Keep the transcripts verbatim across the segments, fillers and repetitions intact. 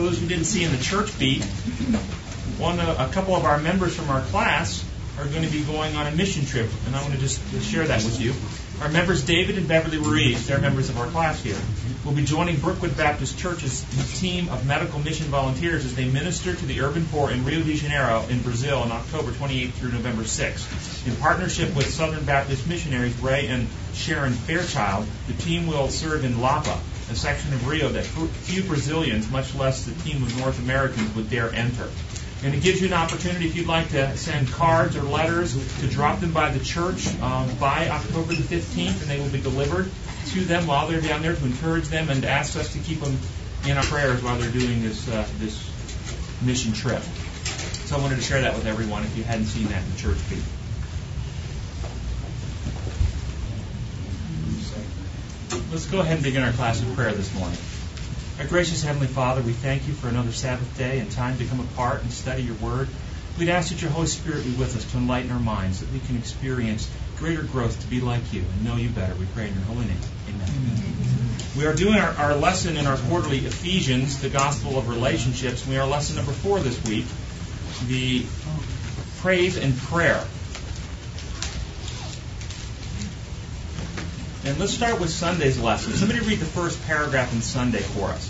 for those who didn't see in the church beat, one, uh, a couple of our members from our class are going to be going on a mission trip, and I want to just share that with you. Our members, David and Beverly Ruiz, they're members of our class here, will be joining Brookwood Baptist Church's team of medical mission volunteers as they minister to the urban poor in Rio de Janeiro in Brazil on October twenty-eighth through November sixth. In partnership with Southern Baptist missionaries Ray and Sharon Fairchild, the team will serve in Lapa, a section of Rio that few Brazilians, much less the team of North Americans, would dare enter. And it gives you an opportunity, if you'd like to send cards or letters, to drop them by the church um, by October the fifteenth, and they will be delivered to them while they're down there to encourage them and to ask us to keep them in our prayers while they're doing this uh, this mission trip. So I wanted to share that with everyone if you hadn't seen that in the church feed. Let's go ahead and begin our class of prayer this morning. Our gracious Heavenly Father, we thank you for another Sabbath day and time to come apart and study your word. We'd ask that your Holy Spirit be with us to enlighten our minds, that we can experience greater growth to be like you and know you better. We pray in your holy name. Amen. Amen. We are doing our, our lesson in our quarterly Ephesians, the Gospel of Relationships. We are lesson number four this week, the praise and prayer. And let's start with Sunday's lesson. Somebody read the first paragraph in Sunday for us.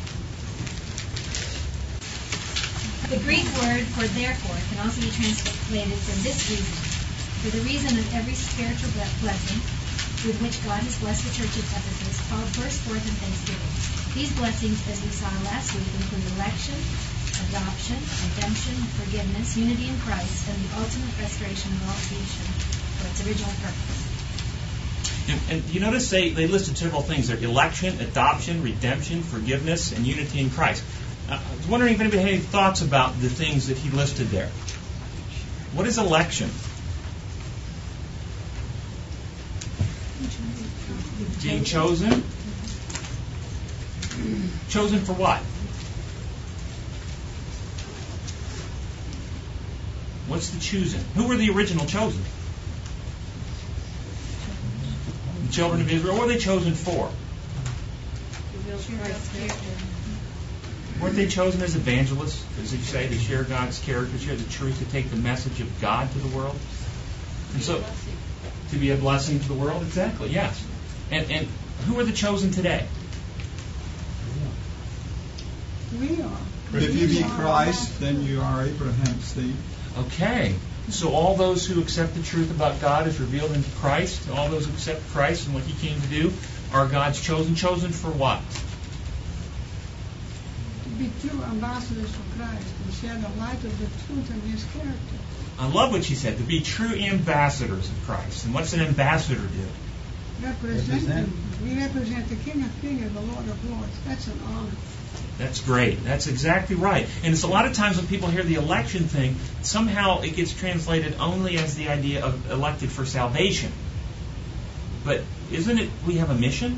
The Greek word for therefore can also be translated for this reason, for the reason of every spiritual blessing with which God has blessed the church of Ephesus, called first forth in thanksgiving. These blessings, as we saw last week, include election, adoption, redemption, forgiveness, unity in Christ, and the ultimate restoration of all creation for its original purpose. And, and you notice they, they listed several things there: election, adoption, redemption, forgiveness, and unity in Christ. Uh, I was wondering if anybody had any thoughts about the things that he listed there. What is election? Being chosen? Chosen for what? What's the choosing? Who were the original chosen? The children of Israel. What were they chosen for? Weren't they chosen as evangelists, as you say, to share God's character, share the truth, to take the message of God to the world? And so, to be a blessing to the world? Exactly, yes. And and who are the chosen today? We are. If you be Christ, then you are Abraham's seed. Okay. So all those who accept the truth about God as revealed in Christ, all those who accept Christ and what He came to do, are God's chosen. Chosen for what? To be true ambassadors for Christ and share the light of the truth in His character. I love what she said, to be true ambassadors of Christ. And what's an ambassador do? Represent Him. We represent the King of Kings and the Lord of Lords. That's an honor. That's great. That's exactly right. And it's a lot of times when people hear the election thing, somehow it gets translated only as the idea of elected for salvation. But isn't it we have a mission?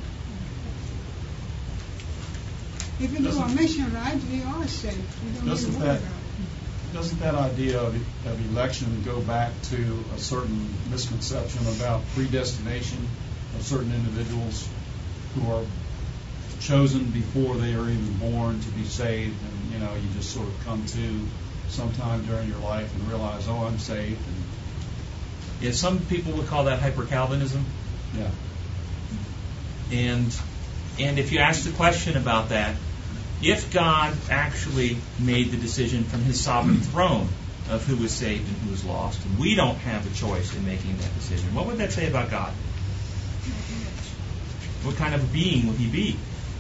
If you do a mission right, we are saved. We don't Doesn't need to worry that about it. doesn't that idea of, of election go back to a certain misconception about predestination of certain individuals who are chosen before they are even born to be saved, and you know you just sort of come to sometime during your life and realize, oh, I'm saved. And Yeah, some people would call that hyper-Calvinism. yeah, And and if you ask the question about that, if God actually made the decision from His sovereign throne of who was saved and who was lost, and we don't have a choice in making that decision, what would that say about God? What kind of a being would He be?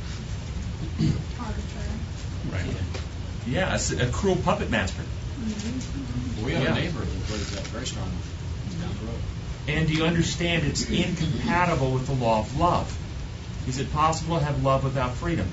Arbitrary. Right. Yeah, a, a cruel puppet master. Mm-hmm. We have Yeah. a neighbor that believes that very strongly. It's down the road. And do you understand it's incompatible with the law of love? Is it possible to have love without freedom?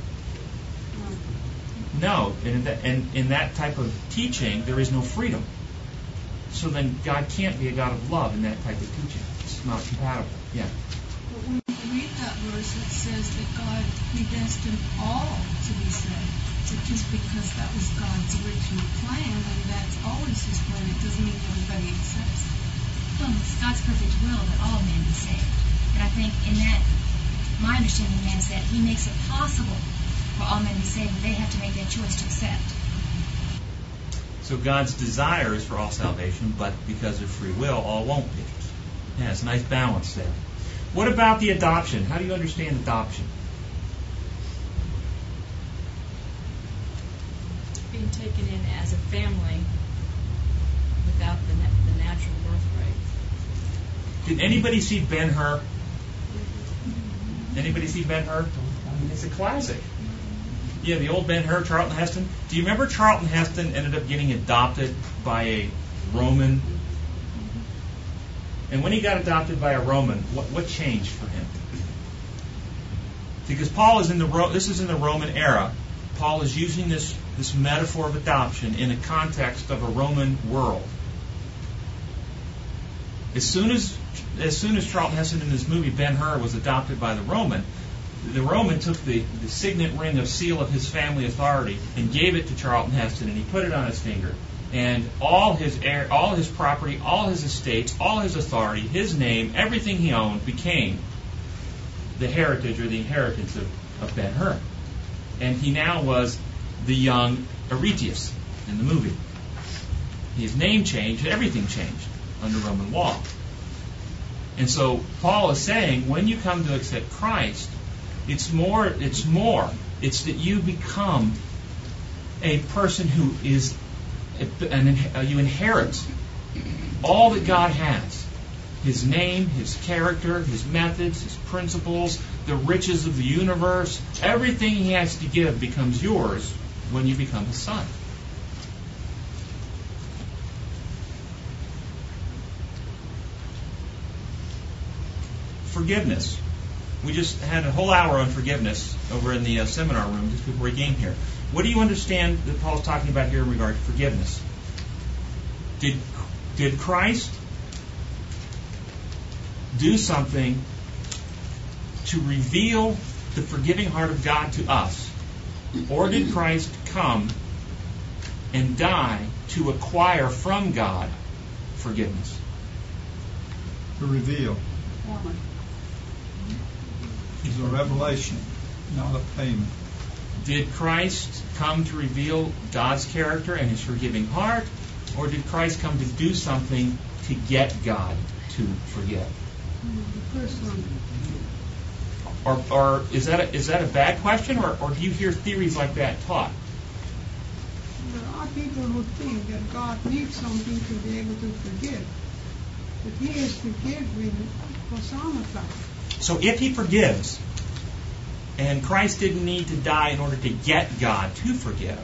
No. And in that, and in that type of teaching, there is no freedom. So then God can't be a God of love in that type of teaching. It's not compatible. Yeah. But when you read that verse, it says that God predestined all to be saved. So just because that was God's original plan, and that's always His plan, it doesn't mean everybody accepts it. Well, it's God's perfect will that all men be saved. And I think in that, my understanding is that He makes it possible for all men to be saved, but they have to make that choice to accept. So God's desire is for all salvation, but because of free will, all won't be. Yeah, it's a nice balance there. What about the adoption? How do you understand adoption? Being taken in as a family without the, na- the natural birthright. Did anybody see Ben-Hur? Anybody see Ben-Hur? It's a classic. Yeah, the old Ben-Hur, Charlton Heston. Do you remember Charlton Heston ended up getting adopted by a Roman? And when he got adopted by a Roman, what, what changed for him? Because Paul is in the Ro- this is in the Roman era. Paul is using this this metaphor of adoption in a context of a Roman world. As soon as as soon as Charlton Heston in his movie Ben-Hur was adopted by the Roman, the Roman took the, the signet ring of seal of his family authority and gave it to Charlton Heston, and he put it on his finger. And all his heir, all his property, all his estates, all his authority, his name, everything he owned became the heritage or the inheritance of, of Ben-Hur. And he now was the young Aretius in the movie. His name changed, everything changed under Roman law. And so Paul is saying, when you come to accept Christ, it's more, it's more. It's that you become a person who is, an, you inherit all that God has. His name, His character, His methods, His principles, the riches of the universe. Everything He has to give becomes yours when you become His son. Forgiveness. We just had a whole hour on forgiveness over in the uh, seminar room just before we came here. What do you understand that Paul's talking about here in regard to forgiveness? Did did Christ do something to reveal the forgiving heart of God to us? Or did Christ come and die to acquire from God forgiveness? To reveal. It's a revelation, not a payment. Did Christ come to reveal God's character and His forgiving heart? Or did Christ come to do something to get God to forgive? The first one. Or, or is that a, is that a bad question, or, or do you hear theories like that taught? There are people who think that God needs something to be able to forgive. But He is forgiving personified. So if He forgives, and Christ didn't need to die in order to get God to forgive,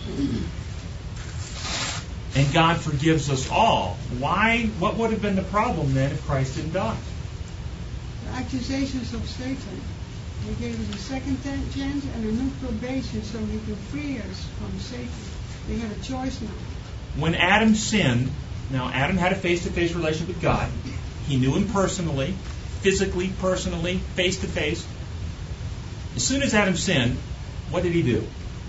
and God forgives us all, why? What would have been the problem then if Christ didn't die? The accusations of Satan. He gave us a second chance and a new probation so He could free us from Satan. They had a choice now. When Adam sinned, now Adam had a face-to-face relationship with God. He knew Him personally, physically, personally, face-to-face. As soon as Adam sinned, what did he do?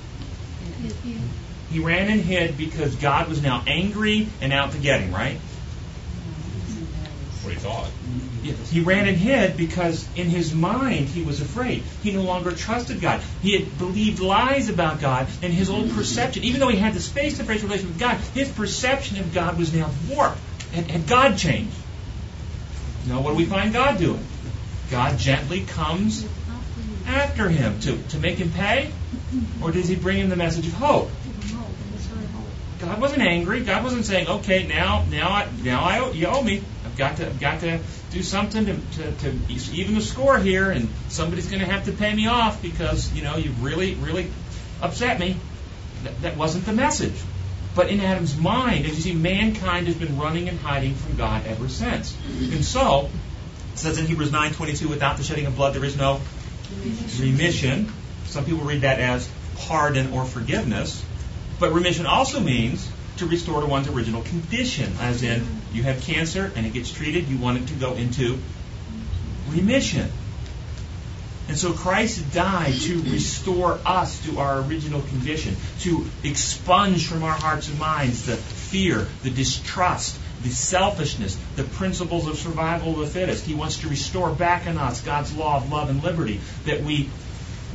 He ran and hid because God was now angry and out to get him, right? What he thought. He ran and hid because in his mind he was afraid. He no longer trusted God. He had believed lies about God, and his old perception, even though he had this face-to-face relationship with God, his perception of God was now warped. And, and God changed. Now what do we find God doing? God gently comes after him to, to make him pay? Or does He bring him the message of hope? God wasn't angry. God wasn't saying, "Okay, now, now, I, now I owe, you owe me. I've got to, I've got to do something to, to, to even the score here, and somebody's going to have to pay me off because you know you've really, really upset me." That, that wasn't the message. But in Adam's mind, as you see, mankind has been running and hiding from God ever since. And so, it says in Hebrews nine twenty-two, "Without the shedding of blood, there is no remission." Some people read that as pardon or forgiveness. But remission also means to restore to one's original condition, as in you have cancer and it gets treated, you want it to go into remission. And so Christ died to restore us to our original condition, to expunge from our hearts and minds the fear, the distrust, the selfishness, the principles of survival of the fittest. He wants to restore back in us God's law of love and liberty, that we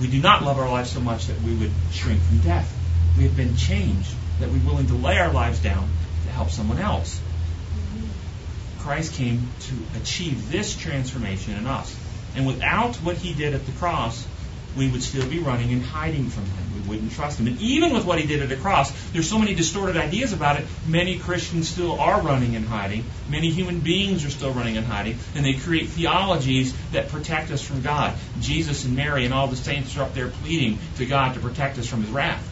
We do not love our lives so much that we would shrink from death. We have been changed, that we're willing to lay our lives down to help someone else. Christ came to achieve this transformation in us. And without what he did at the cross, we would still be running and hiding from him. We wouldn't trust him. And even with what he did at the cross, there's so many distorted ideas about it. Many Christians still are running and hiding. Many human beings are still running and hiding. And they create theologies that protect us from God. Jesus and Mary and all the saints are up there pleading to God to protect us from his wrath.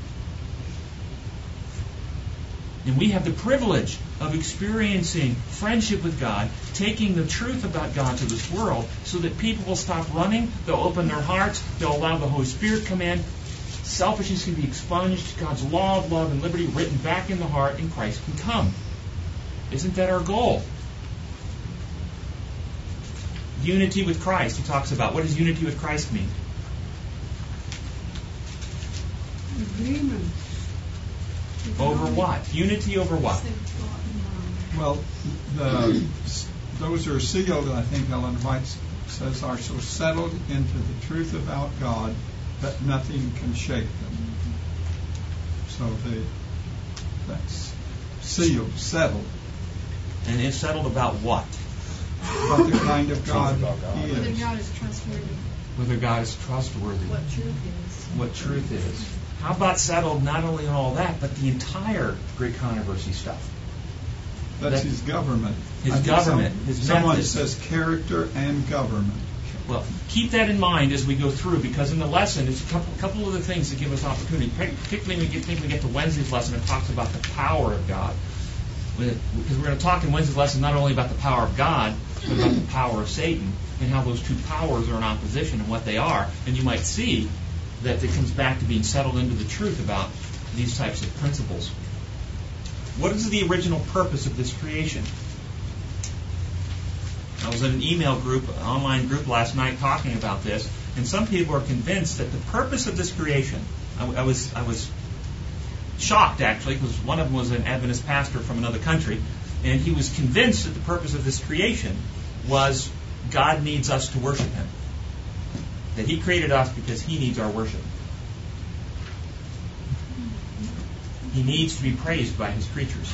And we have the privilege of experiencing friendship with God, taking the truth about God to this world so that people will stop running, they'll open their hearts, they'll allow the Holy Spirit to come in, selfishness can be expunged, God's law of love and liberty written back in the heart, and Christ can come. Isn't that our goal? Unity with Christ, he talks about. What does unity with Christ mean? Agreement. Over what? Unity over what? Well, the, those who are sealed, I think Ellen White says, are so settled into the truth about God that nothing can shake them. So they, that's sealed, settled. And it's settled about what? About the kind of God he Whether is. God is trustworthy. Whether God is trustworthy. What truth is. What truth is. How about settled not only on all that, but the entire great controversy stuff? That's That- his government. His I think government, some- his Someone methods. says character and government. Well, keep that in mind as we go through, because in the lesson, there's a couple, couple of the things that give us opportunity. Particularly when we get, think we get to Wednesday's lesson, it talks about the power of God. Because we're going to talk in Wednesday's lesson not only about the power of God, but about the power of Satan, and how those two powers are in opposition and what they are. And you might see that it comes back to being settled into the truth about these types of principles. What is the original purpose of this creation? I was in an email group, an online group last night talking about this, and some people are convinced that the purpose of this creation, I, I was I was shocked actually, because one of them was an Adventist pastor from another country, and he was convinced that the purpose of this creation was God needs us to worship him. That he created us because he needs our worship. He needs to be praised by his creatures.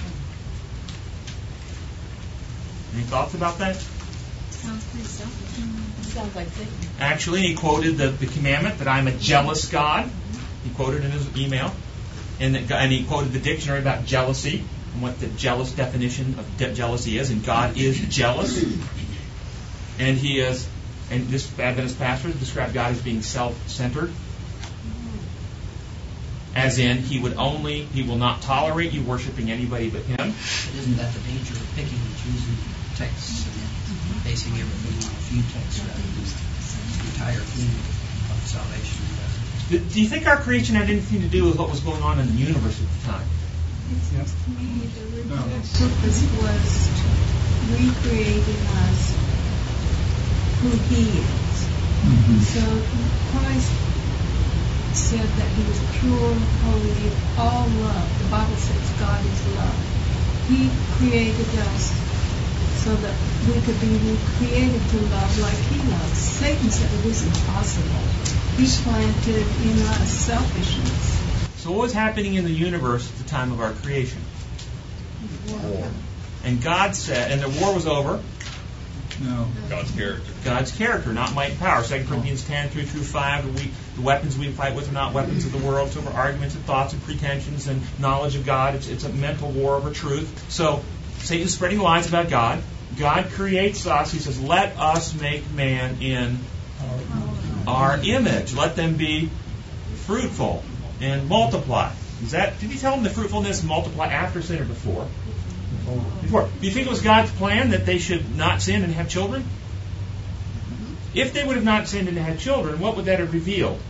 Any thoughts about that? Sounds pretty selfish. Sounds like Satan. Actually, he quoted the, the commandment that I'm a jealous God. He quoted in his email. And, that, and he quoted the dictionary about jealousy and what the jealous definition of de- jealousy is. And God is jealous. And he is, and this Adventist pastor described God as being self-centered. As in, he would only, he will not tolerate you worshiping anybody but him. But isn't that the danger of picking and choosing texts and basing everything on a few texts rather than the entire theme of salvation? Do, do you think our creation had anything to do with what was going on in the universe at the time? It seems to me the original No. purpose was to recreate in us who he is. Mm-hmm. So Christ said that he was pure, holy, all love. The Bible says God is love. He created us so that we could be recreated to love like he loves. Satan said it was impossible. He planted in us selfishness. So what was happening in the universe at the time of our creation? War. And God said, and the war was over. No. God's character. God's character, not might and power. Second Corinthians ten, three through five, we, the weapons we fight with are not weapons of the world. It's over arguments and thoughts and pretensions and knowledge of God. It's, it's a mental war over truth. So Satan's spreading lies about God. God creates us. He says, let us make man in our image. Let them be fruitful and multiply. Is that? Did he tell them the fruitfulness and multiply after sin or before? Before. Do you think it was God's plan that they should not sin and have children? If they would have not sinned and had children, what would that have revealed?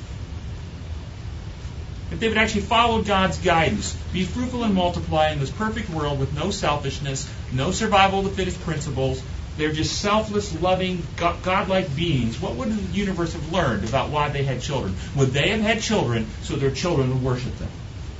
If they would actually follow God's guidance, be fruitful and multiply in this perfect world with no selfishness, no survival of the fittest principles, they're just selfless, loving, God-like beings, what would the universe have learned about why they had children? Would they have had children so their children would worship them?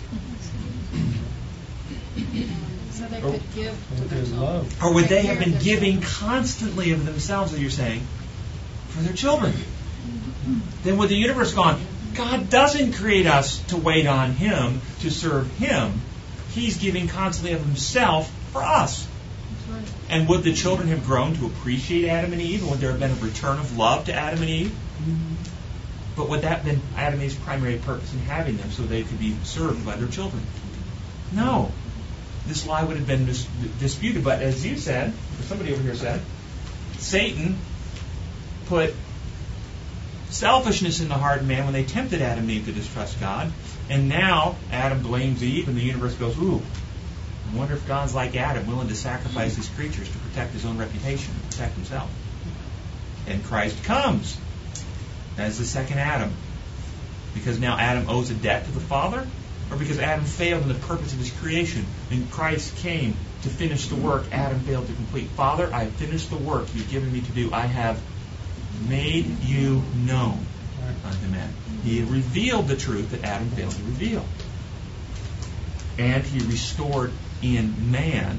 So they could give to their children. Or would they Take have care been of their giving children. constantly of themselves, as you're saying, for their children? then with the universe gone, God doesn't create us to wait on Him, to serve Him. He's giving constantly of Himself for us. And would the children have grown to appreciate Adam and Eve? And would there have been a return of love to Adam and Eve? Mm-hmm. But would that have been Adam and Eve's primary purpose in having them, so they could be served by their children? No. This lie would have been dis- disputed. But as you said, or somebody over here said, Satan put selfishness in the heart of man when they tempted Adam and Eve to distrust God. And now Adam blames Eve, and the universe goes, ooh, I wonder if God's like Adam, willing to sacrifice his creatures to protect his own reputation, to protect himself. And Christ comes as the second Adam. Because now Adam owes a debt to the Father? Or because Adam failed in the purpose of his creation, and Christ came to finish the work Adam failed to complete? Father, I have finished the work you've given me to do. I have made you known unto men. He revealed the truth that Adam failed to reveal. And he restored in man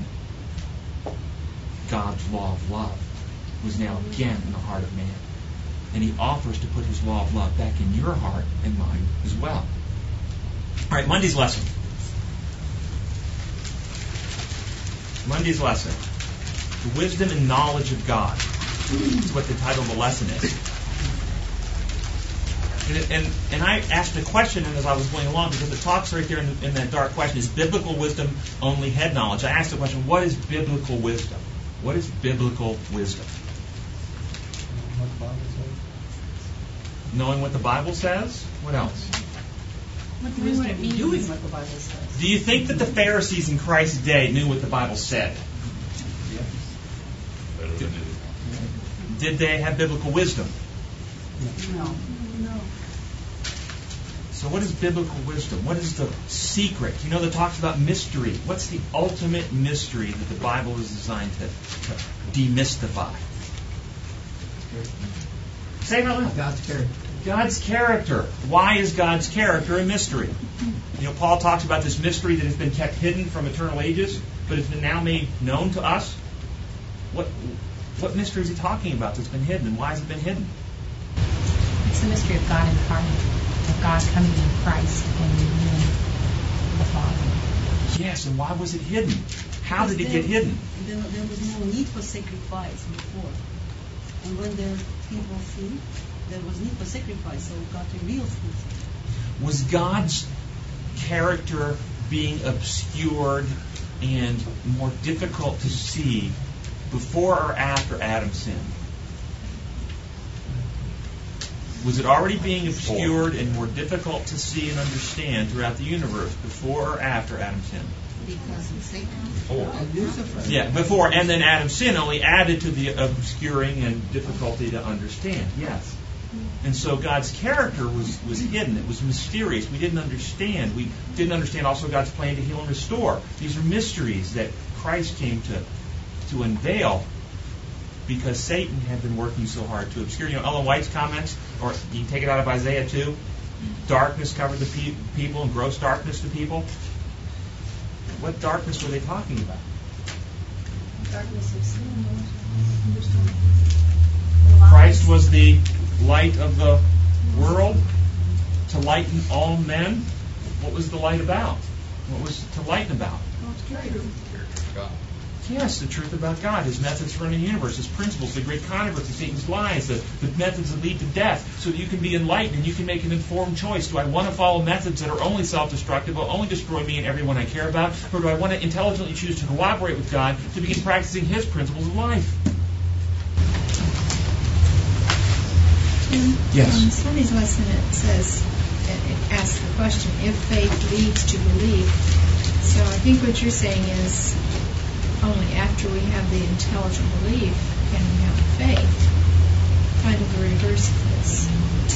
God's law of love, was now again in the heart of man. And he offers to put his law of love back in your heart and mine as well. All right, Monday's lesson. Monday's lesson. The wisdom and knowledge of God. That's what the title of the lesson is. And, and, and I asked a question as I was going along, because it talks right there in, in that dark question, is biblical wisdom only head knowledge? I asked the question, what is biblical wisdom? What is biblical wisdom? Knowing what the Bible says? What else? What wisdom means? Doing what the Bible says. Do you think that the Pharisees in Christ's day knew what the Bible said? Did, did they have biblical wisdom? No. No. So what is biblical wisdom? What is the secret? You know, that talks about mystery. What's the ultimate mystery that the Bible is designed to, to demystify? Say it out loud. God's character. God's character. Why is God's character a mystery? You know, Paul talks about this mystery that has been kept hidden from eternal ages, but has been now made known to us. What what mystery is he talking about that's been hidden, and why has it been hidden? It's the mystery of God incarnate, of God coming in Christ and revealing the Father. Yes, and why was it hidden? How did it get hidden? There, there was no need for sacrifice before. And when the people sinned, there was need for sacrifice, so God reveals himself. Was God's character being obscured and more difficult to see before or after Adam sinned? Was it already being obscured and more difficult to see and understand throughout the universe before or after Adam sinned? Because of Satan. Before. And Lucifer. Yeah, before. And then Adam's sin only added to the obscuring and difficulty to understand. Yes. And so God's character was, was hidden. It was mysterious. We didn't understand. We didn't understand also God's plan to heal and restore. These are mysteries that Christ came to, to unveil because Satan had been working so hard to obscure. You know, Ellen White's comments, or you can take it out of Isaiah two, darkness covered the pe- people and gross darkness to people. What darkness were they talking about? Darkness of sin. Christ was the light of the world to lighten all men. What was the light about? What was it to lighten about? Yes, the truth about God, His methods for running the universe, His principles, the great controversy, Satan's lies, the, the methods that lead to death, so that you can be enlightened and you can make an informed choice. Do I want to follow methods that are only self-destructive, will only destroy me and everyone I care about, or do I want to intelligently choose to cooperate with God to begin practicing His principles of life? In, Yes. In Sunday's lesson, it says, it, it asks the question, if faith leads to belief. So I think what you're saying is, only after we have the intelligent belief can we have faith. Kind of the reverse of this.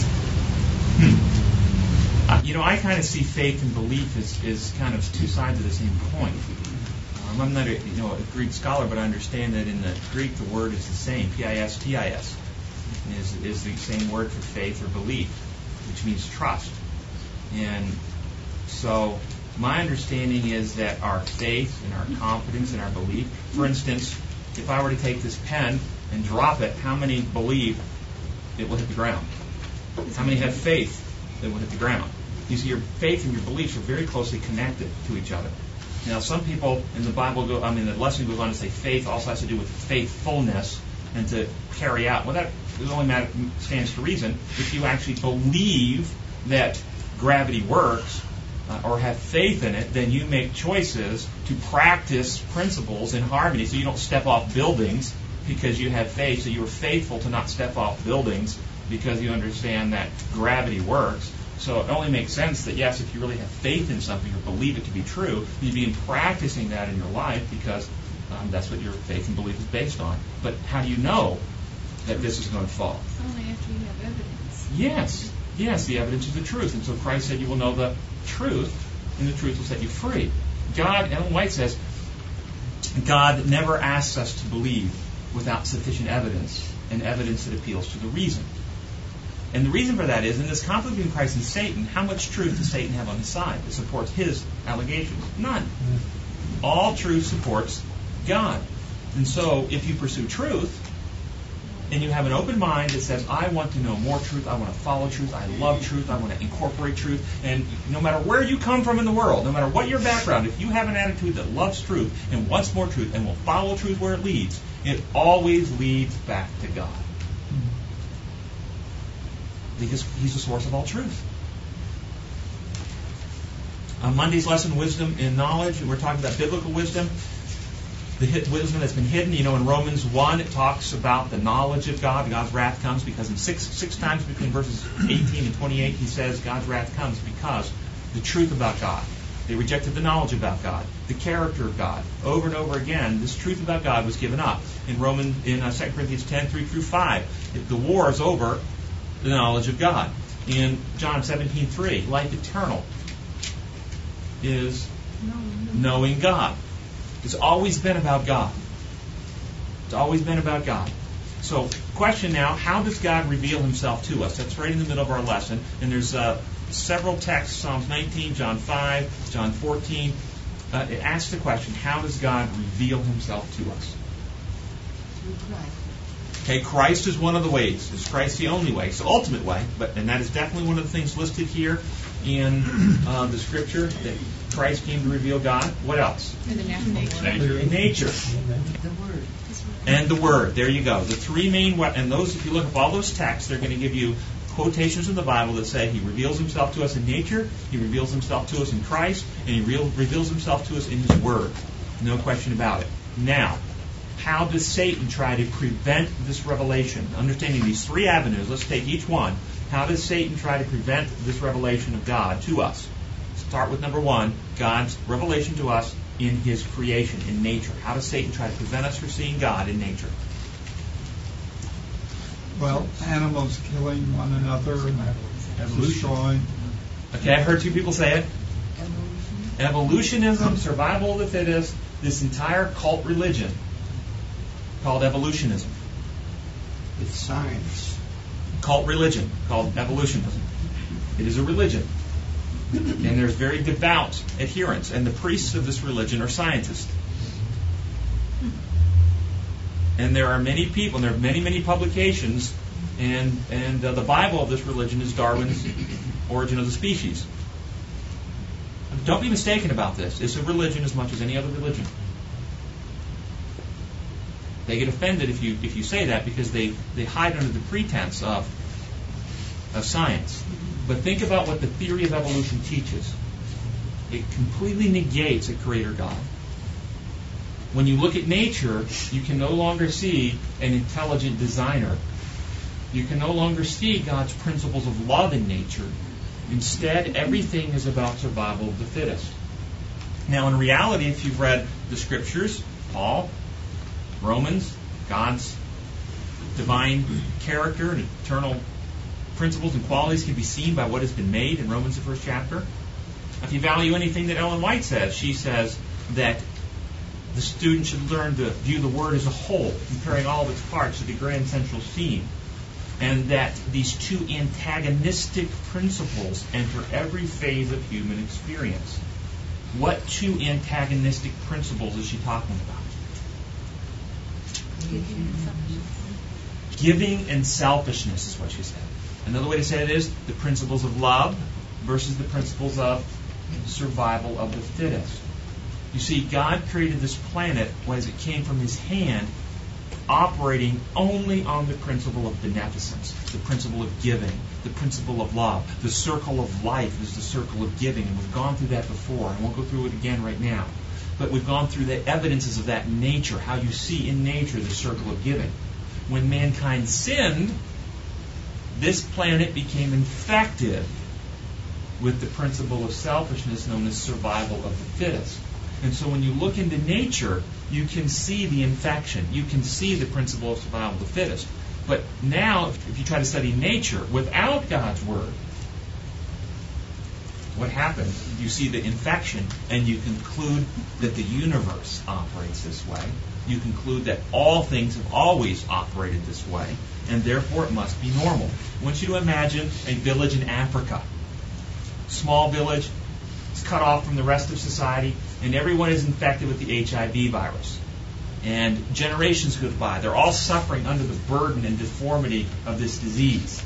Hmm. Uh, you know, I kind of see faith and belief as, as kind of two sides of the same coin. Um, I'm not a, you know, a Greek scholar, but I understand that in the Greek the word is the same, P I S T I S, is, is the same word for faith or belief, which means trust. And so my understanding is that our faith and our confidence and our belief, for instance, if I were to take this pen and drop it, how many believe it will hit the ground? How many have faith that will hit the ground? You see, your faith and your beliefs are very closely connected to each other. Now, some people in the Bible go, I mean, the lesson goes on to say faith also has to do with faithfulness and to carry out. Well, that only matter, stands to reason if you actually believe that gravity works uh, or have faith in it, then you make choices to practice principles in harmony so you don't step off buildings because you have faith. So you are faithful to not step off buildings because you understand that gravity works. So it only makes sense that, yes, if you really have faith in something or believe it to be true, you begin practicing that in your life because um, that's what your faith and belief is based on. But how do you know that this is going to fall? Only after you have evidence. Yes. Yes, the evidence is the truth. And so Christ said you will know the truth, and the truth will set you free. God, Ellen White says, God never asks us to believe without sufficient evidence, and evidence that appeals to the reason. And the reason for that is, in this conflict between Christ and Satan, how much truth does Satan have on his side that supports his allegations? None. All truth supports God. And so, if you pursue truth, and you have an open mind that says, I want to know more truth, I want to follow truth, I love truth, I want to incorporate truth, and no matter where you come from in the world, no matter what your background, if you have an attitude that loves truth and wants more truth and will follow truth where it leads, it always leads back to God. Because He's the source of all truth. On Monday's lesson, Wisdom and Knowledge, we're talking about biblical wisdom. The wisdom that's been hidden. You know, in Romans one, it talks about the knowledge of God. God's wrath comes because in six six times between verses eighteen and twenty-eight, he says God's wrath comes because the truth about God. They rejected the knowledge about God, the character of God. Over and over again, this truth about God was given up. In Roman, in uh, Second Corinthians ten, three through five, the war is over the knowledge of God. In John seventeen, three, life eternal is knowing God. It's always been about God. It's always been about God. So, question now, how does God reveal Himself to us? That's right in the middle of our lesson. And there's uh, several texts, Psalms nineteen, John five, John fourteen. Uh, it asks the question, how does God reveal Himself to us? Through Christ. Okay, Christ is one of the ways. Is Christ the only way? It's the ultimate way, but and that is definitely one of the things listed here in uh, the Scripture, that Christ came to reveal God. What else? In the natural Nature. Nature. The Word. And the Word. There you go. The three main, we- and those, if you look up all those texts, they're going to give you quotations in the Bible that say He reveals Himself to us in nature, He reveals Himself to us in Christ, and He real, reveals Himself to us in His Word. No question about it. Now, how does Satan try to prevent this revelation? Understanding these three avenues, let's take each one. How does Satan try to prevent this revelation of God to us? Start with number one, God's revelation to us in His creation, in nature. How does Satan try to prevent us from seeing God in nature? Well, animals killing one another and destroying. Okay, I heard two people say it. Evolutionism, survival of the fittest, this entire cult religion called evolutionism. It's science. Cult religion called evolutionism. It is a religion. And there's very devout adherents. And the priests of this religion are scientists. And there are many people, and there are many, many publications, and, and uh, the Bible of this religion is Darwin's Origin of the Species. Don't be mistaken about this. It's a religion as much as any other religion. They get offended if you if you say that because they, they hide under the pretense of, of science. But think about what the theory of evolution teaches. It completely negates a creator God. When you look at nature, you can no longer see an intelligent designer. You can no longer see God's principles of love in nature. Instead, everything is about survival of the fittest. Now, in reality, if you've read the Scriptures, Paul, Romans, God's divine character and eternal principles and qualities can be seen by what has been made in Romans, the first chapter. If you value anything that Ellen White says, she says that the student should learn to view the Word as a whole, comparing all of its parts to the grand central theme, and that these two antagonistic principles enter every phase of human experience. What two antagonistic principles is she talking about? Giving and selfishness is what she said. Another way to say it is the principles of love versus the principles of survival of the fittest. You see, God created this planet as it came from His hand, operating only on the principle of beneficence, the principle of giving, the principle of love. The circle of life is the circle of giving, and we've gone through that before. I won't go through it again right now. But we've gone through the evidences of that nature, how you see in nature the circle of giving. When mankind sinned, this planet became infected with the principle of selfishness known as survival of the fittest. And so when you look into nature, you can see the infection. You can see the principle of survival of the fittest. But now, if you try to study nature without God's Word, what happens? You see the infection, and you conclude that the universe operates this way. You conclude that all things have always operated this way, and therefore it must be normal. I want you to imagine a village in Africa. Small village, it's cut off from the rest of society, and everyone is infected with the H I V virus. And generations go by. They're all suffering under the burden and deformity of this disease.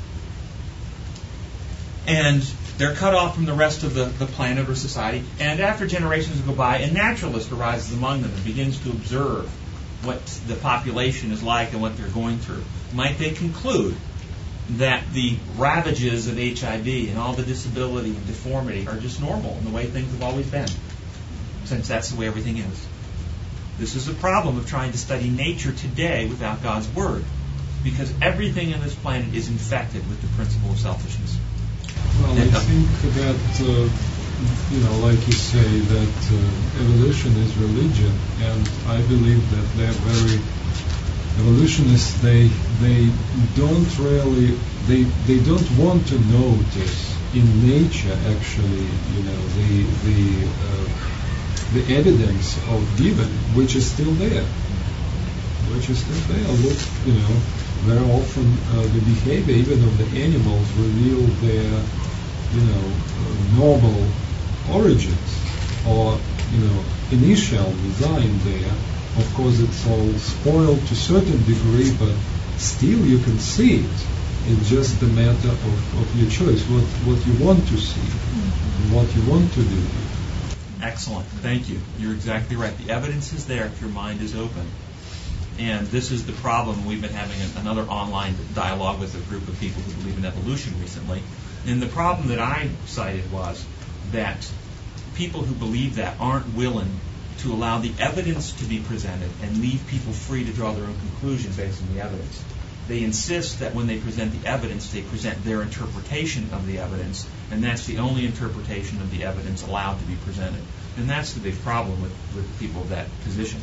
And they're cut off from the rest of the, the planet or society. And after generations go by, a naturalist arises among them and begins to observe what the population is like and what they're going through. Might they conclude that the ravages of H I V and all the disability and deformity are just normal and the way things have always been, since that's the way everything is? This is the problem of trying to study nature today without God's Word, because everything on this planet is infected with the principle of selfishness. Well, I think that, uh, you know, like you say, that uh, evolution is religion, and I believe that they're very evolutionists. They they don't really they they don't want to notice in nature actually, you know, the the uh, the evidence of giving, which is still there, which is still there. Look, you know, very often uh, the behavior even of the animals reveal their, you know, uh, normal origins or, you know, initial design there. Of course, it's all spoiled to a certain degree, but still you can see it. It's just a matter of, of your choice, what, what you want to see, and what you want to do. Excellent. Thank you. You're exactly right. The evidence is there if your mind is open. And this is the problem. We've been having another online dialogue with a group of people who believe in evolution recently. And the problem that I cited was that people who believe that aren't willing to allow the evidence to be presented and leave people free to draw their own conclusions based on the evidence. They insist that when they present the evidence, they present their interpretation of the evidence, and that's the only interpretation of the evidence allowed to be presented. And that's the big problem with, with people of that position.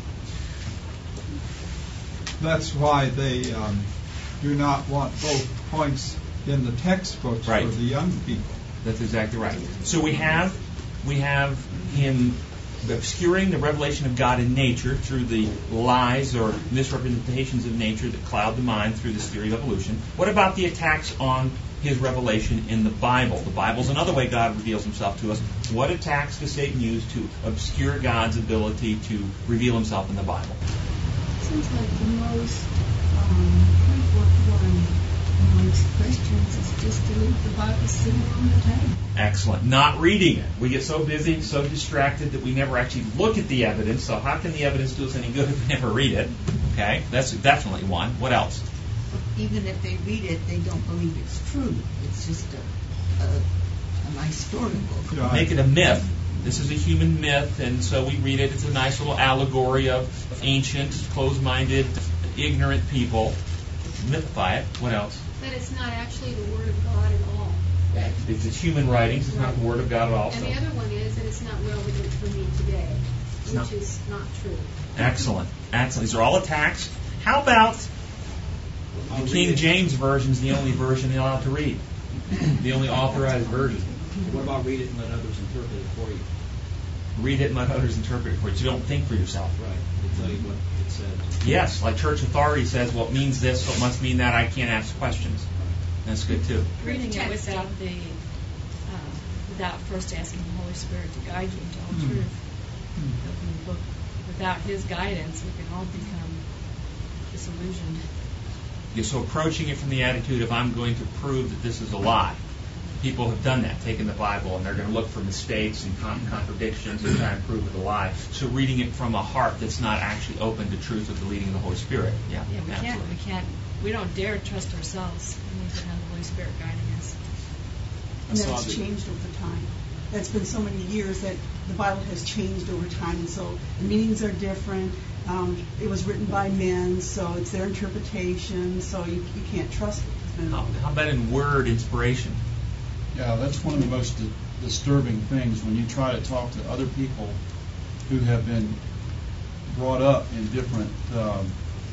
That's why they um, do not want both points in the textbooks right. for the young people. That's exactly right. So we have we have him obscuring the revelation of God in nature through the lies or misrepresentations of nature that cloud the mind through this theory of evolution. What about the attacks on his revelation in the Bible? The Bible's another way God reveals himself to us. What attacks does Satan use to obscure God's ability to reveal himself in the Bible? Seems like the most um, frequent one amongst Christians is just to leave the Bible sitting on the table. Excellent. Not reading it. We get so busy, so distracted that we never actually look at the evidence. So how can the evidence do us any good if we never read it? Okay, that's definitely one. What else? Even if they read it, they don't believe it's true. It's just a, a, a nice storybook. Yeah. Make it a myth. This is a human myth, and so we read it. It's a nice little allegory of ancient, closed-minded, ignorant people. Mythify it. What else? That it's not actually the Word of God at all. It's, it's human writings. It's not the Word of God at all. And So. the other one is that it's not relevant for me today, which not. is not true. Excellent. Excellent. These are all attacks. How about the King James Version is the only version you're allowed to read? The only authorized version. What about read it and let others interpret it for you? Read it and let others interpret it for you. So you don't think for yourself. Right. They tell you what it says. Yes, like church authority says, well, it means this, so it must mean that. I can't ask questions. That's good too. Reading it without the, uh, without first asking the Holy Spirit to guide you into all Mm. truth. Opening the book. Without His guidance, we can all become disillusioned. You're so approaching it from the attitude of, I'm going to prove that this is a lie. People have done that, taken the Bible, and they're going to look for mistakes and con- contradictions and try and prove it a lie. So reading it from a heart that's not actually open to truth of the leading of the Holy Spirit. Yeah, Yeah, we absolutely. can't, we can't, we don't dare trust ourselves. We need to have the Holy Spirit guiding us. And I saw that's the- changed over time. That's been so many years that the Bible has changed over time, and so the meanings are different. Um, it was written by men, so it's their interpretation, so you, you can't trust it. How, how about in word inspiration? Yeah, that's one of the most di- disturbing things when you try to talk to other people who have been brought up in different um,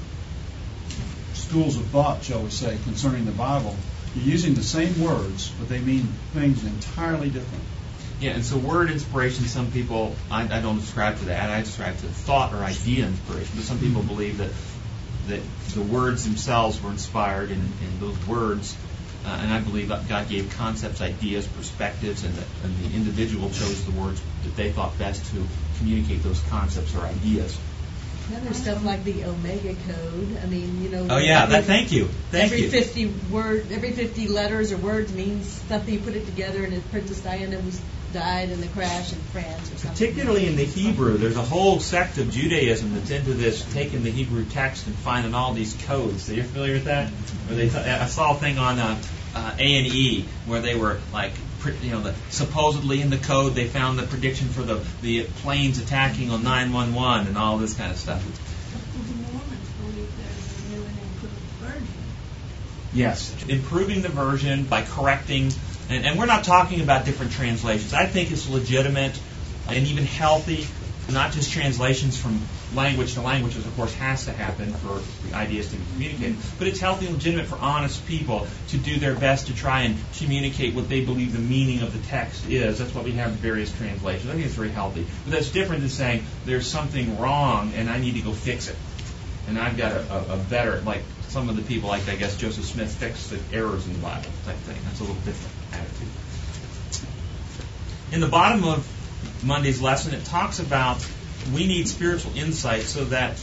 schools of thought, shall we say, concerning the Bible. You're using the same words, but they mean things entirely different. Yeah, and so word inspiration, some people, I, I don't ascribe to that. I ascribe to thought or idea inspiration. But some people believe that that the words themselves were inspired, and, and those words, uh, and I believe that God gave concepts, ideas, perspectives, and, that, and the individual chose the words that they thought best to communicate those concepts or ideas. Then there's stuff like the Omega Code. I mean, you know. Oh yeah, every, that. Thank you. Thank every you. fifty word, every fifty letters or words means something. You put it together, and if Princess Diana was died in the crash in France or something. Particularly in the Hebrew, there's a whole sect of Judaism that's into this, taking the Hebrew text and finding all these codes. Are you familiar with that? Or they, I saw a thing on uh, uh, A and E where they were like, you know, the, supposedly in the code they found the prediction for the the planes attacking on nine one one and all this kind of stuff. The Mormons believe there's a new and improved version. Yes, improving the version by correcting, and, and we're not talking about different translations. I think it's legitimate and even healthy, not just translations from language to language, which of course has to happen for the ideas to be communicated, but it's healthy and legitimate for honest people to do their best to try and communicate what they believe the meaning of the text is. That's what we have in various translations. I think it's very healthy. But that's different than saying there's something wrong and I need to go fix it. And I've got a, a, a better, like some of the people, like I guess Joseph Smith, fixed the errors in the Bible type thing. That's a little different attitude. In the bottom of Monday's lesson, it talks about we need spiritual insight so that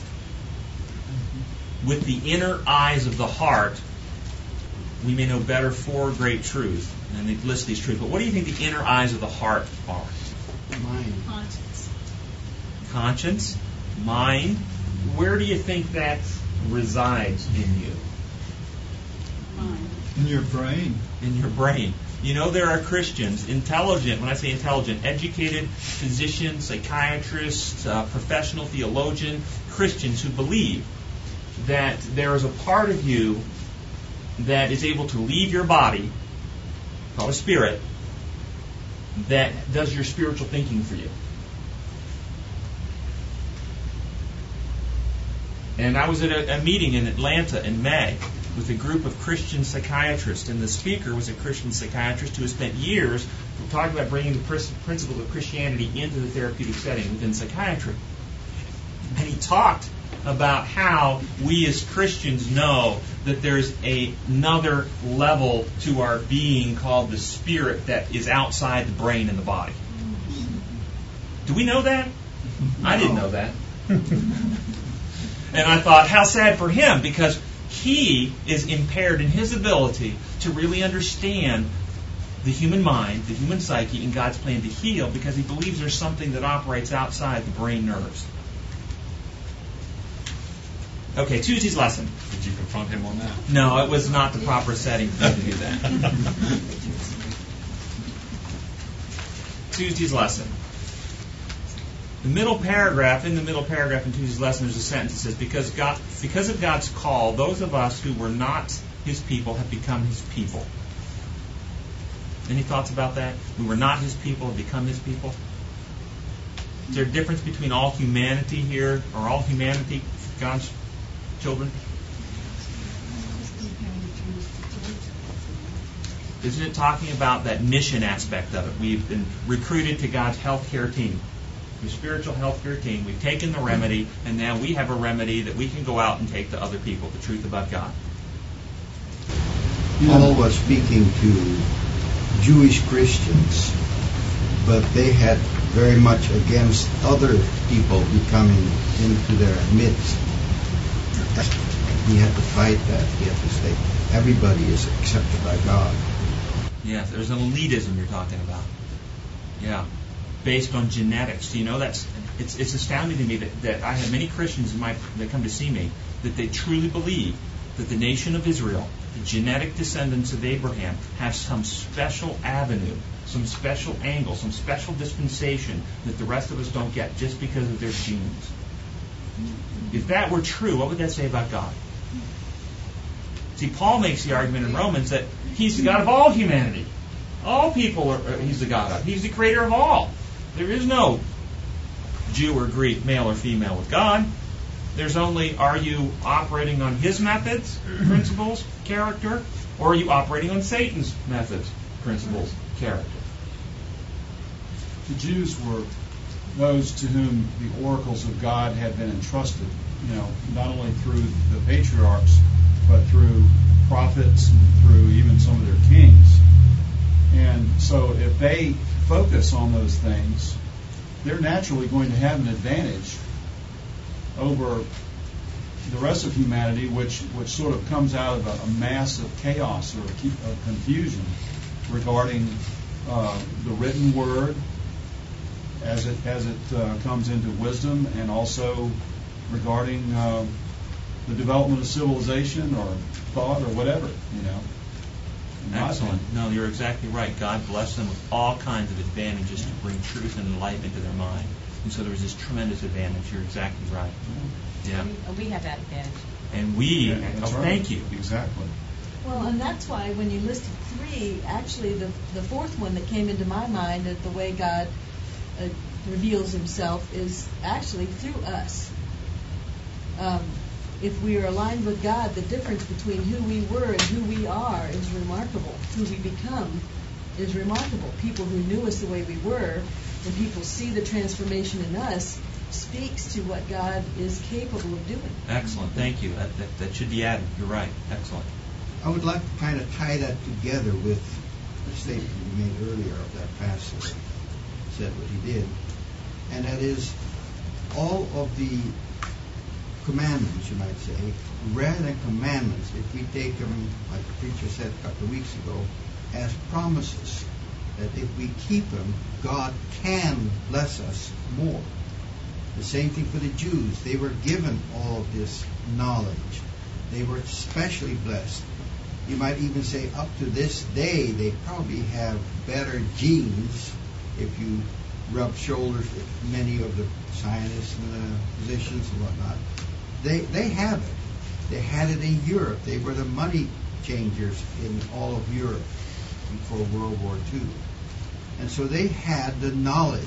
with the inner eyes of the heart, we may know better four great truths. And they list these truths. But what do you think the inner eyes of the heart are? Mind. Conscience. Conscience, mind. Where do you think that resides in you? Mind. In your brain. In your brain. You know, there are Christians, intelligent, when I say intelligent, educated physicians, psychiatrists, uh, professional theologian, Christians who believe that there is a part of you that is able to leave your body, called a spirit, that does your spiritual thinking for you. And I was at a, a meeting in Atlanta in May with a group of Christian psychiatrists, and the speaker was a Christian psychiatrist who has spent years talking about bringing the pr- principles of Christianity into the therapeutic setting within psychiatry. And he talked about how we as Christians know that there's a, another level to our being called the spirit that is outside the brain and the body. Do we know that? No. I didn't know that. And I thought, how sad for him, because he is impaired in his ability to really understand the human mind, the human psyche, and God's plan to heal, because he believes there's something that operates outside the brain nerves. Okay, Tuesday's lesson. Did you confront him on that? No, it was not the proper setting for him to do that. Tuesday's lesson. The middle paragraph, in the middle paragraph in Tuesday's lesson, there's a sentence that says, because God, because of God's call, those of us who were not His people have become His people. Any thoughts about that? We were not His people, have become His people? Is there a difference between all humanity here, or all humanity, God's children? Isn't it talking about that mission aspect of it? We've been recruited to God's healthcare team. The spiritual healthcare team. We've taken the remedy, and now we have a remedy that we can go out and take to other people, the truth about God. Paul was speaking to Jewish Christians, but they had very much against other people becoming into their midst. he had to fight that. He had to say everybody is accepted by God. Yes, there's an elitism you're talking about. Yeah, based on genetics. Do you know that's it's it's astounding to me that, that I have many Christians in my that come to see me that they truly believe that the nation of Israel, the genetic descendants of Abraham, have some special avenue, some special angle, some special dispensation that the rest of us don't get just because of their genes. If that were true, what would that say about God? See, Paul makes the argument in Romans that He's the God of all humanity. All people are, uh, He's the God of. He's the creator of all. There is no Jew or Greek, male or female with God. There's only, are you operating on His methods, principles, character, or are you operating on Satan's methods, principles, character? The Jews were those to whom the oracles of God had been entrusted, you know, not only through the patriarchs, but through prophets and through even some of their kings. And so if they focus on those things, they're naturally going to have an advantage over the rest of humanity, which, which sort of comes out of a, a mass of chaos or of confusion regarding uh, the written word as it as it uh, comes into wisdom, and also regarding uh, the development of civilization or thought or whatever, you know. Excellent. No, you're exactly right. God blessed them with all kinds of advantages to bring truth and light into their mind. And so there was this tremendous advantage. You're exactly right. Yeah. We, we have that advantage. And we, Yeah, oh, that's right. thank you. Exactly. Well, and that's why when you listed three, actually the the fourth one that came into my mind, that the way God uh, reveals Himself is actually through us. Um, if we are aligned with God, the difference between who we were and who we are is remarkable. Who we become is remarkable. People who knew us the way we were, when people see the transformation in us, speaks to what God is capable of doing. Excellent. Thank you. That, that, that should be added. You're right. Excellent. I would like to kind of tie that together with the statement you made earlier of that pastor that said what he did. And that is, all of the commandments, you might say, rather than commandments, if we take them, like the preacher said a couple of weeks ago, as promises, that if we keep them, God can bless us more. The same thing for the Jews. They were given all of this knowledge. They were especially blessed. You might even say up to this day, they probably have better genes if you rub shoulders with many of the scientists and the physicians and whatnot. They they have it. They had it in Europe. They were the money changers in all of Europe before World War Two. And so they had the knowledge,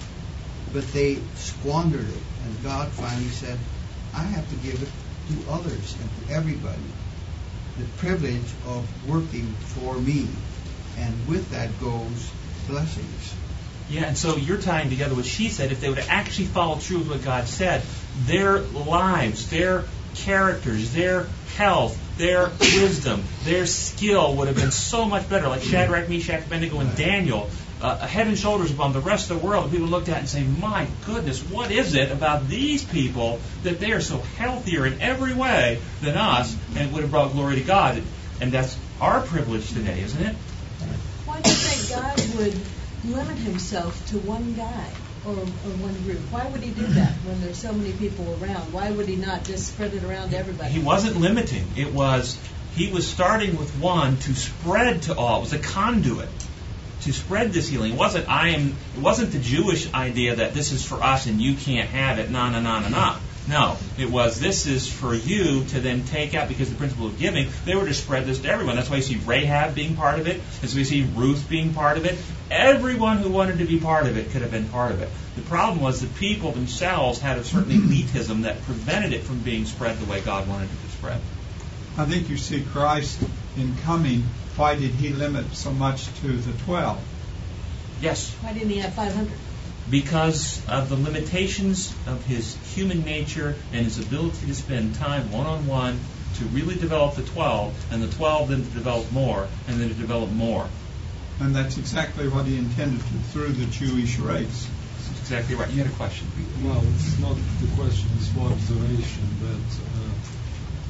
but they squandered it. And God finally said, I have to give it to others and to everybody. The privilege of working for me. And with that goes blessings. Yeah, and so you're tying together what she said. If they would have actually followed through with what God said, their lives, their characters, their health, their wisdom, their skill would have been so much better. Like Shadrach, Meshach, Abednego, and Daniel, uh, head and shoulders above the rest of the world. People looked at it and say, my goodness, what is it about these people that they are so healthier in every way than us, and would have brought glory to God? And that's our privilege today, isn't it? Why do you think God would limit Himself to one guy or, or one group? Why would He do that when there's so many people around? Why would He not just spread it around to everybody? He wasn't limiting. It was, He was starting with one to spread to all. It was a conduit to spread this healing. It wasn't I am. It wasn't the Jewish idea that this is for us and you can't have it. No, no, no, no, no. No, it was this is for you to then take out, because the principle of giving, they were to spread this to everyone. That's why you see Rahab being part of it. That's why you see Ruth being part of it. Everyone who wanted to be part of it could have been part of it. The problem was the people themselves had a certain elitism that prevented it from being spread the way God wanted it to spread. I think you see Christ in coming. Why did He limit so much to the twelve? Yes. Why didn't He have five hundred? Because of the limitations of His human nature and His ability to spend time one-on-one to really develop the twelve, and the twelve then to develop more, and then to develop more. And that's exactly what He intended to through the Jewish race. That's exactly right. You had a question. Well, it's not the question, it's more observation that uh,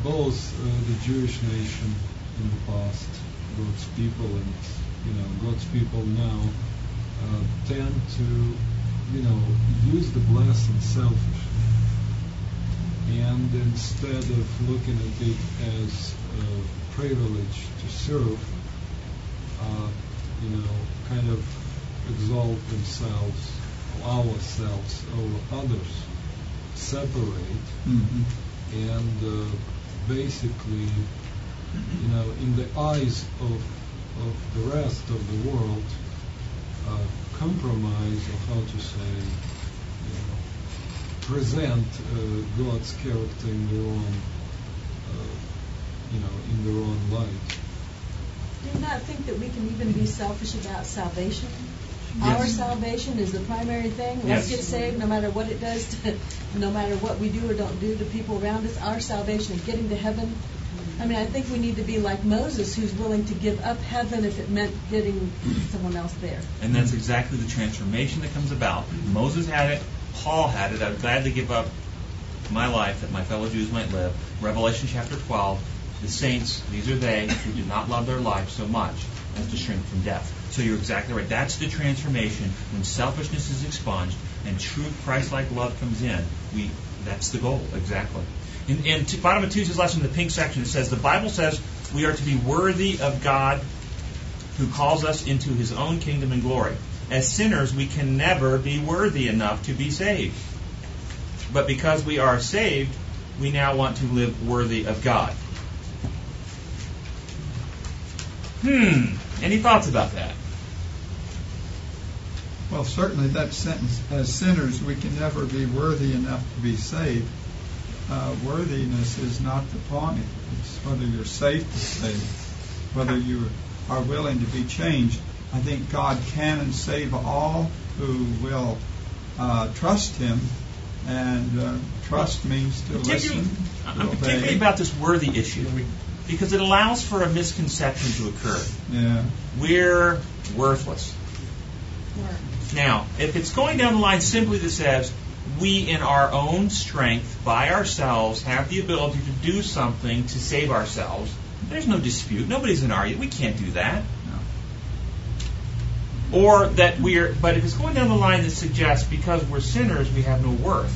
both uh, the Jewish nation in the past, God's people, and you know God's people now uh, tend to you know use the blessing selfishly, and instead of looking at it as a privilege to serve, uh, you know, kind of exalt themselves, ourselves over others, separate, Mm-hmm. and uh, basically, you know, in the eyes of of the rest of the world, uh, compromise, or how to say, you know, present uh, God's character in their own, uh, you know, in their own light. Do you not think that we can even be selfish about salvation? Yes. Our salvation is the primary thing. Let's Yes. get saved no matter what it does to, no matter what we do or don't do to people around us. Our salvation is getting to heaven. I mean, I think we need to be like Moses, who's willing to give up heaven if it meant getting someone else there. And that's exactly the transformation that comes about. Moses had it. Paul had it. I would gladly give up my life that my fellow Jews might live. Revelation chapter twelve. The saints, these are they who do not love their life so much as to shrink from death. So you're exactly right. That's the transformation when selfishness is expunged and true Christ-like love comes in. We that's the goal, exactly. In, in t- bottom of Tuesday's lesson, in the pink section, it says the Bible says we are to be worthy of God who calls us into His own kingdom and glory. As sinners, we can never be worthy enough to be saved. But because we are saved, we now want to live worthy of God. Hmm. Any thoughts about that? Well, certainly that sentence, as sinners, we can never be worthy enough to be saved. Uh, worthiness is not the point. It's whether you're saved to save, whether you are willing to be changed. I think God can and save all who will uh, trust Him, and uh, trust means to listen, to I'm particularly obey. about this worthy issue because it allows for a misconception to occur. Yeah. We're worthless. Now, if it's going down the line simply that says we in our own strength, by ourselves, have the ability to do something to save ourselves, there's no dispute. Nobody's in argument. We can't do that. No. Or that we're, but if it's going down the line that suggests because we're sinners, we have no worth.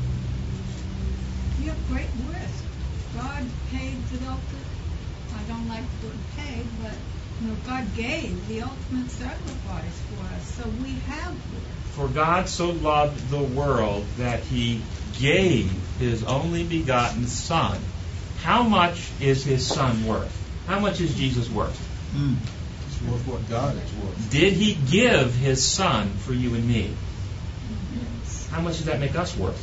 You have great worth. God paid the ultimate. I don't like the word paid, but you know, God gave the ultimate sacrifice for us, so we have worth. For God so loved the world that He gave His only begotten Son. How much is His Son worth? How much is Jesus worth? Mm. It's worth what God is worth. Did He give His Son for you and me? How much does that make us worth?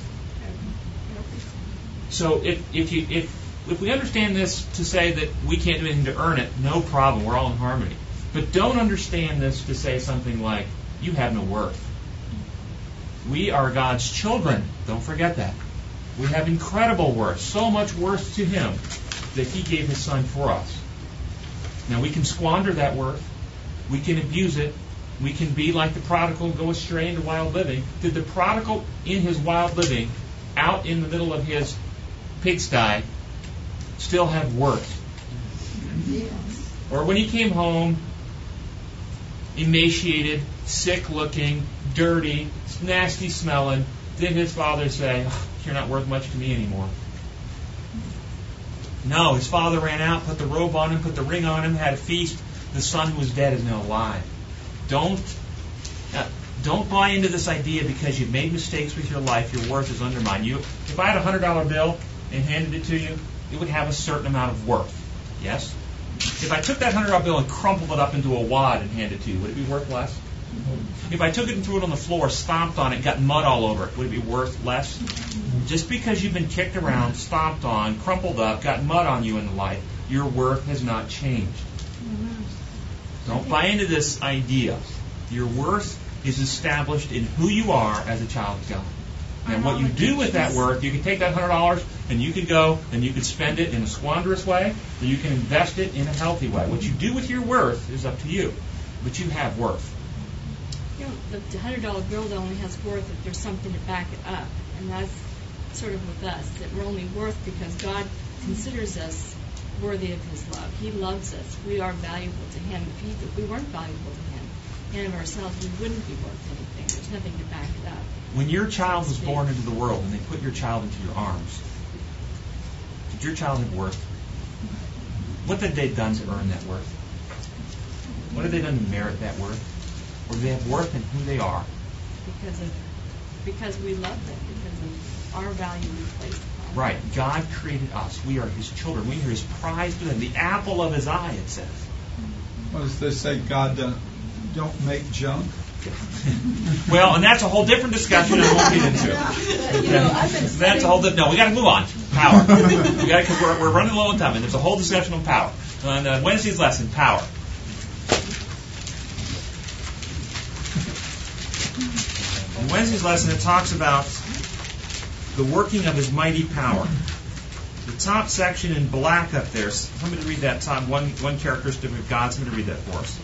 So if if you if if we understand this to say that we can't do anything to earn it, no problem. We're all in harmony. But don't understand this to say something like you have no worth. We are God's children. Don't forget that. We have incredible worth, so much worth to Him that He gave His Son for us. Now we can squander that worth. We can abuse it. We can be like the prodigal, go astray into wild living. Did the prodigal in his wild living, out in the middle of his pigsty, still have worth? Yes. Or when he came home, emaciated, sick-looking, dirty, nasty smelling, did his father say, oh, you're not worth much to me anymore? No, his father ran out, put the robe on him, put the ring on him, had a feast. The son who was dead is now alive. Don't uh, don't buy into this idea because you've made mistakes with your life, your worth is undermined. You, if I had a one hundred dollar bill and handed it to you, it would have a certain amount of worth. Yes? If I took that one hundred dollar bill and crumpled it up into a wad and handed it to you, would it be worth less? If I took it and threw it on the floor, stomped on it, got mud all over it, would it be worth less? Just because you've been kicked around, stomped on, crumpled up, got mud on you in life, your worth has not changed. Don't buy into this idea. Your worth is established in who you are as a child of God. And what you do with that worth, you can take that one hundred dollars and you could go and you could spend it in a squanderous way, or you can invest it in a healthy way. What you do with your worth is up to you. But you have worth. You know, the one hundred dollar bill only has worth if there's something to back it up. And that's sort of with us, that we're only worth because God considers us worthy of His love. He loves us. We are valuable to Him. If, he, if we weren't valuable to Him, in and of ourselves, we wouldn't be worth anything. There's nothing to back it up. When your child was born into the world and they put your child into your arms, did your child have worth? What had they done to earn that worth? What have they done to merit that worth? Or do they have worth in who they are? Because of because we love them, because of our value we place upon them. Right. God created us. We are His children. We are His prize to them. The apple of His eye, it says. What does they say? God don't, don't make junk? Well, and that's a whole different discussion I won't get into. But, you know, I've been That's a whole different... No, we got to move on. Power. we got because we're, we're running low on time, and there's a whole discussion on power. On uh, Wednesday's lesson, power. In Wednesday's lesson, it talks about the working of His mighty power. The top section in black up there, somebody read that top one, one characteristic of God. Somebody read that for us.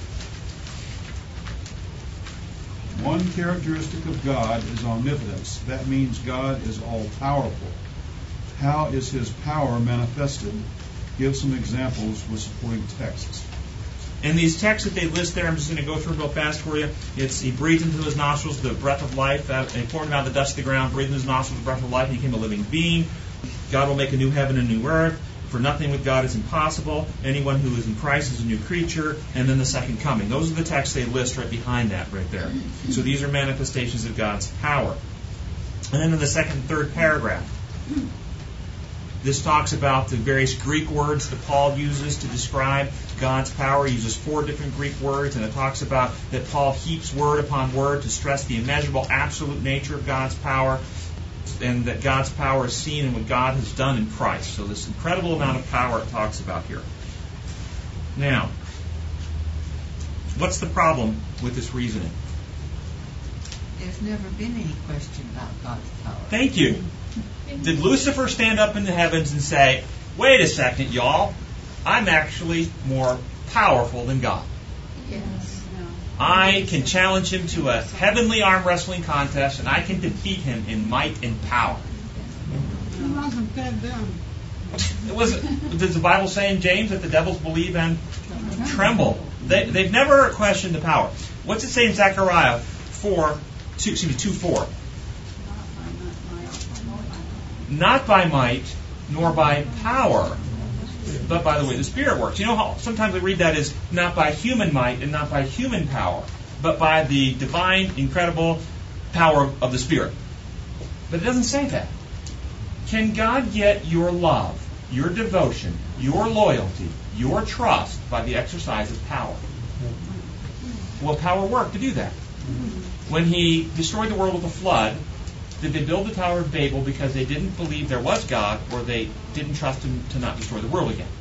One characteristic of God is omnipotence. That means God is all-powerful. How is His power manifested? Give some examples with supporting texts. In these texts that they list there, I'm just going to go through real fast for you. It's He breathed into His nostrils the breath of life, and He formed him out of the dust of the ground, breathed in His nostrils the breath of life, and He became a living being. God will make a new heaven and a new earth. For nothing with God is impossible. Anyone who is in Christ is a new creature. And then the second coming. Those are the texts they list right behind that, right there. So these are manifestations of God's power. And then in the second and third paragraph, this talks about the various Greek words that Paul uses to describe God's power. He uses four different Greek words, and it talks about that Paul heaps word upon word to stress the immeasurable, absolute nature of God's power, and that God's power is seen in what God has done in Christ. So this incredible amount of power it talks about here. Now, what's the problem with this reasoning? There's never been any question about God's power. Thank you. Did Lucifer stand up in the heavens and say, wait a second, y'all, I'm actually more powerful than God? Yes. I can challenge him to a heavenly arm wrestling contest, and I can defeat him in might and power. He wasn't fed them. It was, does the Bible say in James that the devils believe and tremble? They, they've never questioned the power. What's it say in Zechariah four, two, excuse me, two four? Not by might, nor by power, but by the way the Spirit works. You know how sometimes we read that as not by human might and not by human power, but by the divine, incredible power of the Spirit. But it doesn't say that. Can God get your love, your devotion, your loyalty, your trust by the exercise of power? Will power work to do that? When He destroyed the world with a flood, did they build the Tower of Babel because they didn't believe there was God, or they didn't trust Him to not destroy the world again?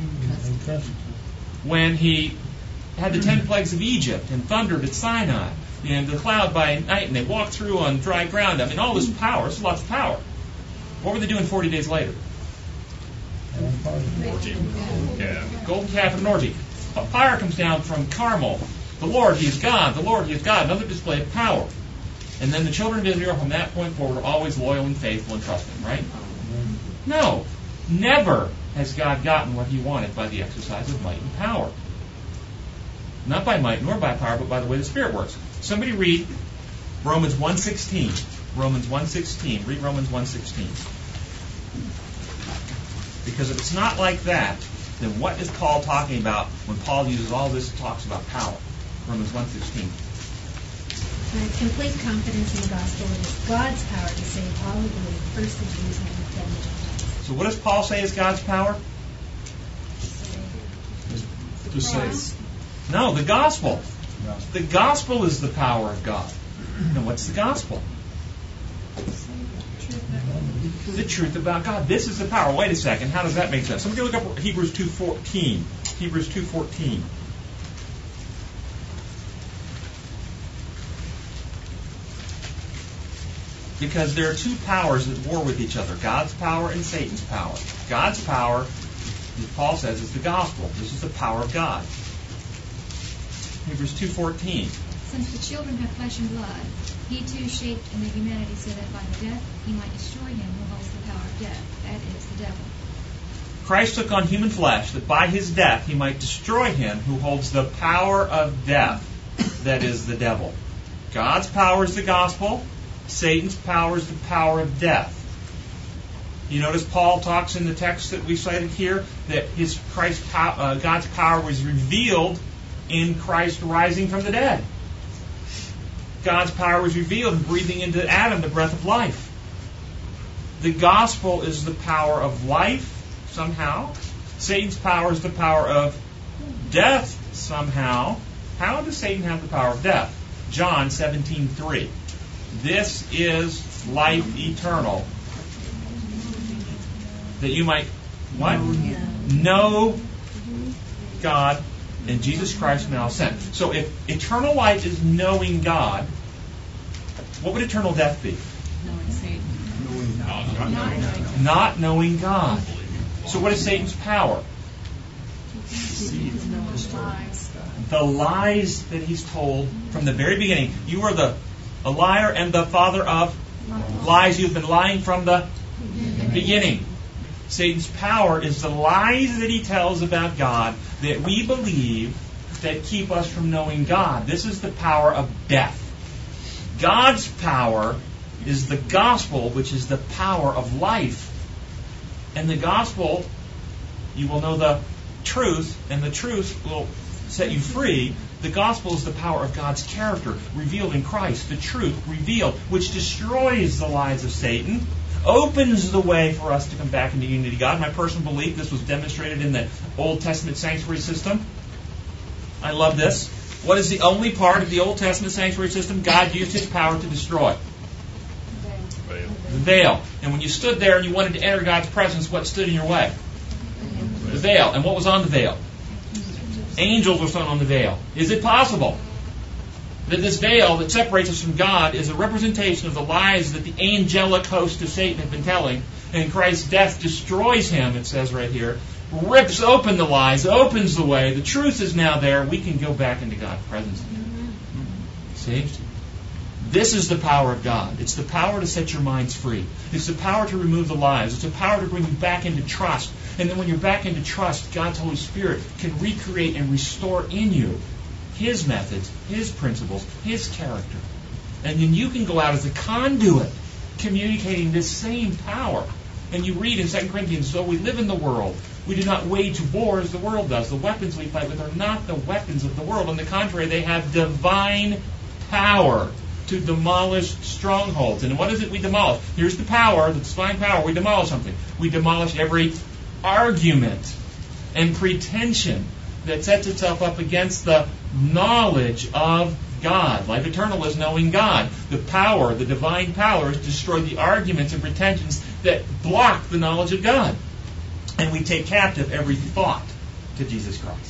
When He had the ten plagues of Egypt and thundered at Sinai and the cloud by night and they walked through on dry ground, I mean, all this power, this is lots of power. What were they doing forty days later? Orgy. Yeah. Golden calf and an orgy. Fire comes down from Carmel. The Lord, He is God. The Lord, He is God. Another display of power. And then the children of Israel from that point forward are always loyal and faithful and trusting, right? No. Never has God gotten what He wanted by the exercise of might and power. Not by might nor by power, but by the way the Spirit works. Somebody read Romans one sixteen. Romans one sixteen. Read Romans one sixteen. Because if it's not like that, then what is Paul talking about when Paul uses all this and talks about power? Romans one sixteen. I have complete confidence in the gospel. It is God's power to save all who believe, first the Jews and then the Gentiles. So what does Paul say is God's power? To save. No, the gospel. The gospel is the power of God. Now what's the gospel? The truth about God. This is the power. Wait a second. How does that make sense? Somebody look up Hebrews two fourteen. Hebrews two fourteen. Because there are two powers at war with each other, God's power and Satan's power. God's power, as Paul says, is the gospel. This is the power of God. Hebrews two fourteen. Since the children have flesh and blood, He too shaped in the humanity so that by the death He might destroy him who holds the power of death, that is, the devil, Christ took on human flesh that by his death he might destroy him who holds the power of death, that is, the devil. God's power is the gospel. Satan's power is the power of death. You notice Paul talks in the text that we cited here that his Christ, uh, God's power was revealed in Christ rising from the dead. God's power was revealed in breathing into Adam the breath of life. The gospel is the power of life, somehow. Satan's power is the power of death, somehow. How does Satan have the power of death? John seventeen three. This is life eternal. That you might, what? Know God and Jesus Christ now sent. So if eternal life is knowing God, what would eternal death be? Knowing Satan. Not knowing, not knowing God. So what is Satan's power? The lies that he's told from the very beginning. You are the a liar and the father of lies. You've been lying from the beginning. Satan's power is the lies that he tells about God that we believe that keep us from knowing God. This is the power of death. God's power is the gospel, which is the power of life. And the gospel, you will know the truth, and the truth will set you free. The gospel is the power of God's character revealed in Christ, the truth revealed, which destroys the lies of Satan, opens the way for us to come back into unity with God. My personal belief, this was demonstrated in the Old Testament sanctuary system. I love this. What is the only part of the Old Testament sanctuary system God used his power to destroy? The veil. And when you stood there and you wanted to enter God's presence, what stood in your way? The veil. And what was on the veil? Angels were thrown on the veil. Is it possible that this veil that separates us from God is a representation of the lies that the angelic host of Satan have been telling, and Christ's death destroys him, it says right here, rips open the lies, opens the way, the truth is now there, we can go back into God's presence. See? This is the power of God. It's the power to set your minds free. It's the power to remove the lies. It's the power to bring you back into trust. And then when you're back into trust, God's Holy Spirit can recreate and restore in you His methods, His principles, His character. And then you can go out as a conduit communicating this same power. And you read in Second Corinthians, though we live in the world, we do not wage war as the world does. The weapons we fight with are not the weapons of the world. On the contrary, they have divine power to demolish strongholds. And what is it we demolish? Here's the power, the divine power. We demolish something. We demolish every argument and pretension that sets itself up against the knowledge of God. Life eternal is knowing God. The power, the divine power, is to destroy the arguments and pretensions that block the knowledge of God. And we take captive every thought to Jesus Christ.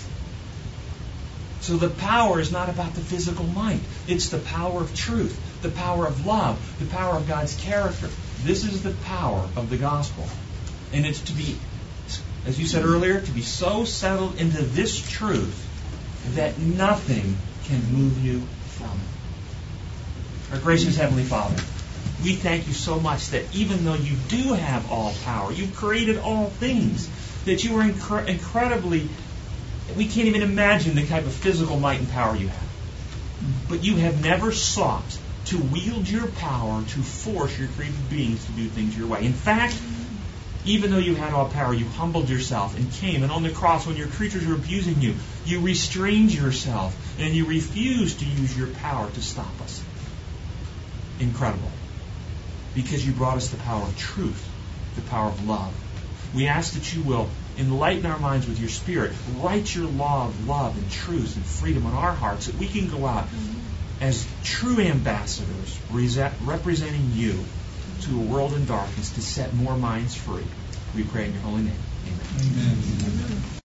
So the power is not about the physical might. It's the power of truth, the power of love, the power of God's character. This is the power of the gospel. And it's to be, as you said earlier, to be so settled into this truth that nothing can move you from it. Our gracious Heavenly Father, we thank you so much that even though you do have all power, you've created all things, that you are incre- incredibly, we can't even imagine the type of physical might and power you have. But you have never sought to wield your power to force your created beings to do things your way. In fact, even though you had all power, you humbled yourself and came. And on the cross, when your creatures were abusing you, you restrained yourself and you refused to use your power to stop us. Incredible. Because you brought us the power of truth, the power of love. We ask that you will enlighten our minds with your Spirit. Write your law of love and truth and freedom on our hearts, that we can go out as true ambassadors representing you to a world in darkness to set more minds free. We pray in your holy name. Amen. Amen. Amen.